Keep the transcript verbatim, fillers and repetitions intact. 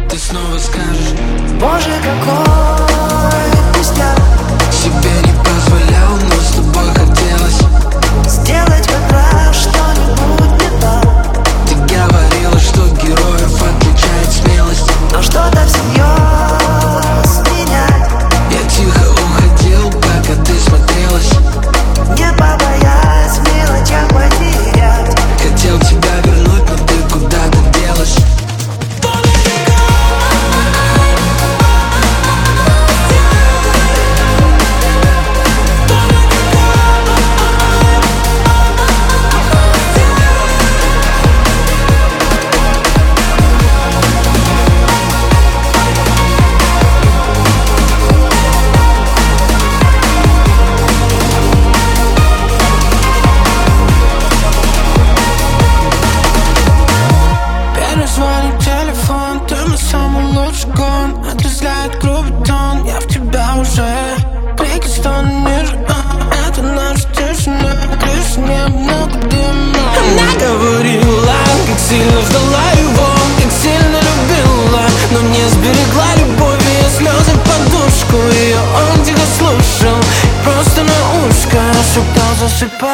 ты снова скажешь: боже, какой пустяк. себе не позволял, но с тобой хотелось сделать как раз что-нибудь не так. Ты говорила, что героев отличает смелость, но что-то всерьез менять. Я тихо уходил, пока ты смотрелась, не побоясь в мелочах потерять. хотел тебя вернуть, но ты куда-то делась. Звонит телефон, ты мой самый лучший гон. Отрезвляет грубый тон, я в тебя уже прикоснусь ниже. а, Это наша тишина, крыша не много дыма. Она говорила, как сильно ждала его, как сильно любила, но не сберегла любовь, ее слезы в подушку. Ее он тихо слушал, просто на ушко шептал, засыпай.